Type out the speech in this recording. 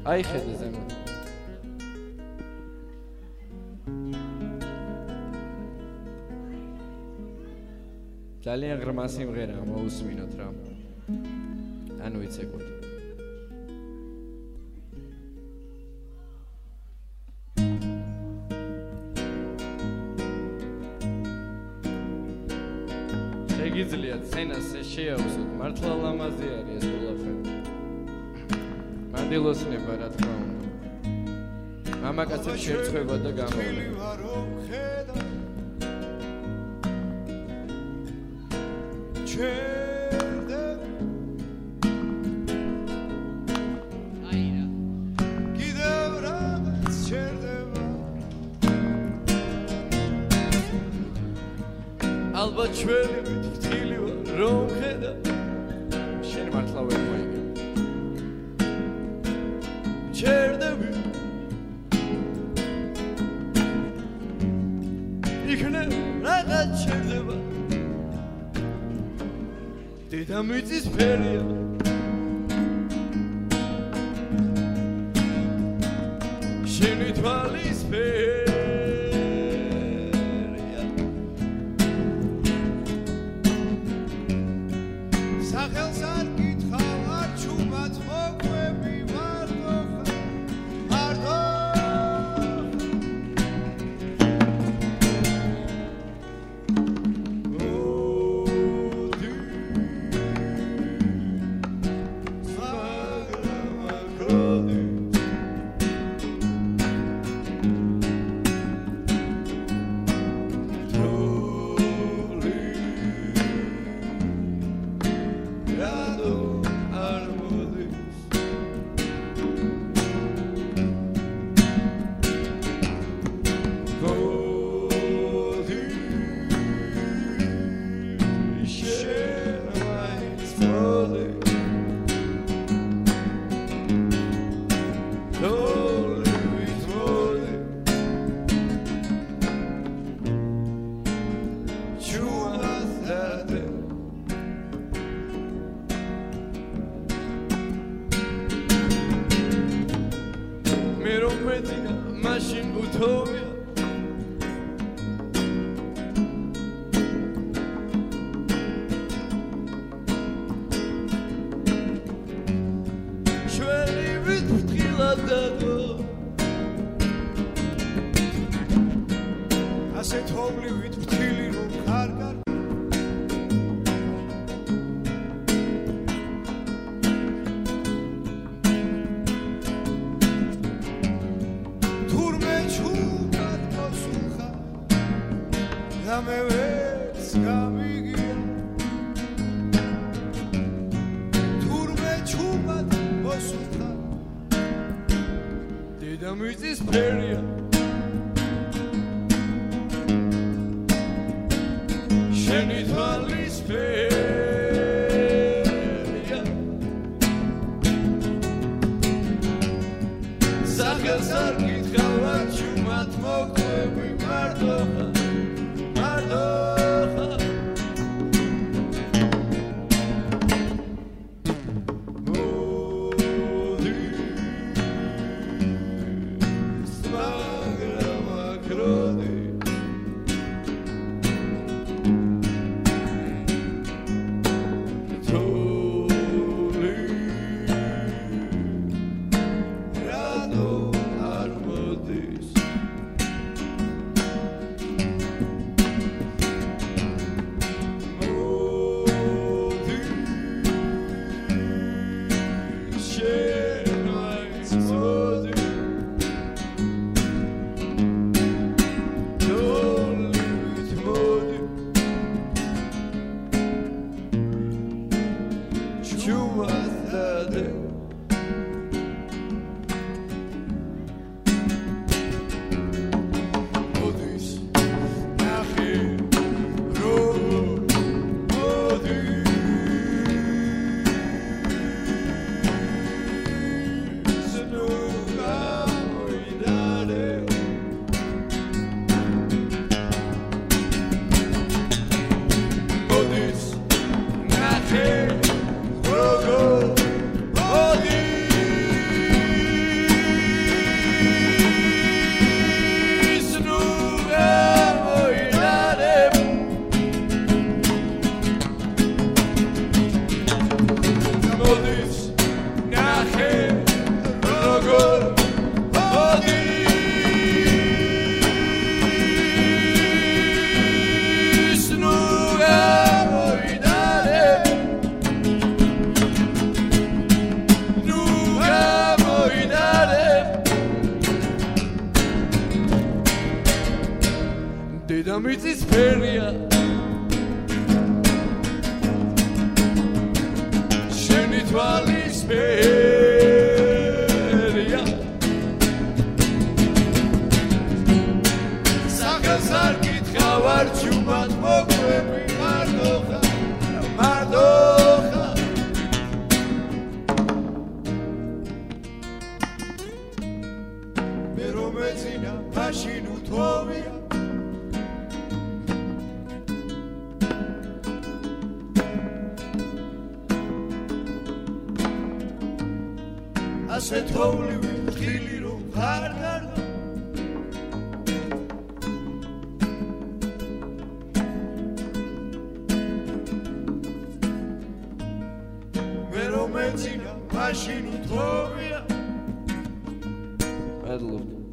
აი ხედე ზემოთ. ძალიან ღრმა სიმღერაა, მოусმინოთ რა. ანუ იცეკოთ. შეგიძლიათ სცენას შეაუსოთ, მართლა ლამაზი არის ეს ყველაფერი. მანდილოსნება რა თქმა უნდა. მამაკაცებს შერწყება და გამოვლენა. ალბათ ჩვენი ვიტკილი ვარ რომ ხედა შენ მართლა ვერ მოიგებ ჩერდები იქნებ რაღაც ჩერდება დედამიწის ფერია შენი თვალის ფერია machine utopia Shweli vit triladago Aset hobli vit tili rom kargar me ves camigir turme chumat bosuta dedamizis peria sheni tvalis peria sakhelsar kitkhava chumat moqvebi mardoha დედამიწის ფერია შენი თვალის ფერია სახელს არ გითხავარ ჩუმად მოგვები მარტოხა მე რომ ეძინა მაშინ უთოვია ასე თოვლივი ხილი რომ არ გარდა მე რომ ეძინა მაშინ უთოვია მადლობა